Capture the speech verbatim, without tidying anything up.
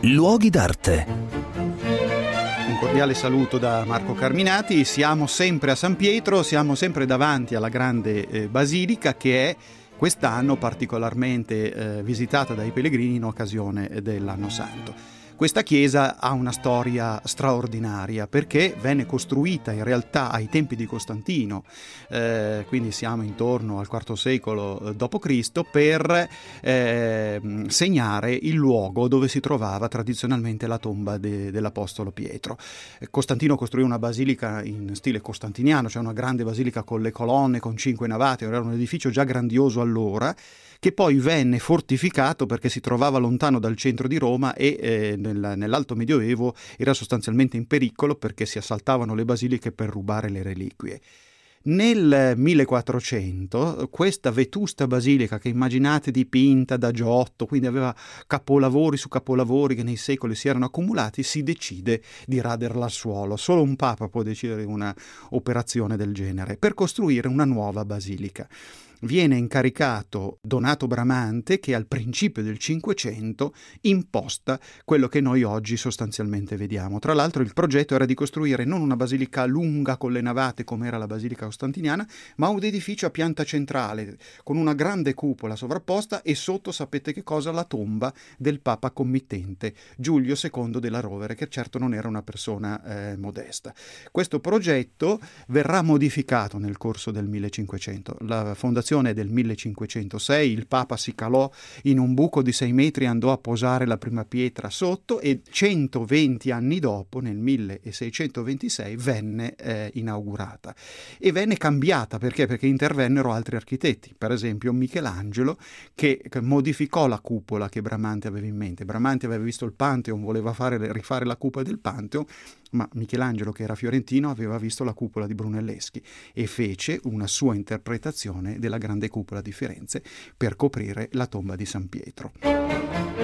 Luoghi d'arte. Un cordiale saluto da Marco Carminati. Siamo sempre a San Pietro, siamo sempre davanti alla grande eh, basilica che è quest'anno particolarmente eh, visitata dai pellegrini in occasione dell'Anno Santo. Questa chiesa ha una storia straordinaria perché venne costruita in realtà ai tempi di Costantino, eh, quindi siamo intorno al quarto secolo dopo Cristo, per eh, segnare il luogo dove si trovava tradizionalmente la tomba de- dell'Apostolo Pietro. Costantino costruì una basilica in stile costantiniano, cioè una grande basilica con le colonne, con cinque navate, era un edificio già grandioso allora, che poi venne fortificato perché si trovava lontano dal centro di Roma e eh, nel, nell'Alto Medioevo era sostanzialmente in pericolo perché si assaltavano le basiliche per rubare le reliquie. Nel millequattrocento questa vetusta basilica, che immaginate dipinta da Giotto, quindi aveva capolavori su capolavori che nei secoli si erano accumulati, si decide di raderla al suolo. Solo un papa può decidere una operazione del genere per costruire una nuova basilica. Viene incaricato Donato Bramante, che al principio del Cinquecento imposta quello che noi oggi sostanzialmente vediamo. Tra l'altro il progetto era di costruire non una basilica lunga con le navate come era la basilica costantiniana, ma un edificio a pianta centrale con una grande cupola sovrapposta e sotto, sapete che cosa? La tomba del Papa committente Giulio secondo della Rovere, che certo non era una persona eh, modesta. Questo progetto verrà modificato nel corso del millecinquecento. La fondazione è del millecinquecentosei, il Papa si calò in un buco di sei metri e andò a posare la prima pietra sotto e centoventi anni dopo, nel milleseicentoventisei, venne eh, inaugurata e venne cambiata. Perché? Perché intervennero altri architetti, per esempio Michelangelo, che, che modificò la cupola che Bramante aveva in mente. Bramante aveva visto il Pantheon, voleva fare, rifare la cupola del Pantheon, ma Michelangelo, che era fiorentino, aveva visto la cupola di Brunelleschi e fece una sua interpretazione della grande cupola di Firenze per coprire la tomba di San Pietro.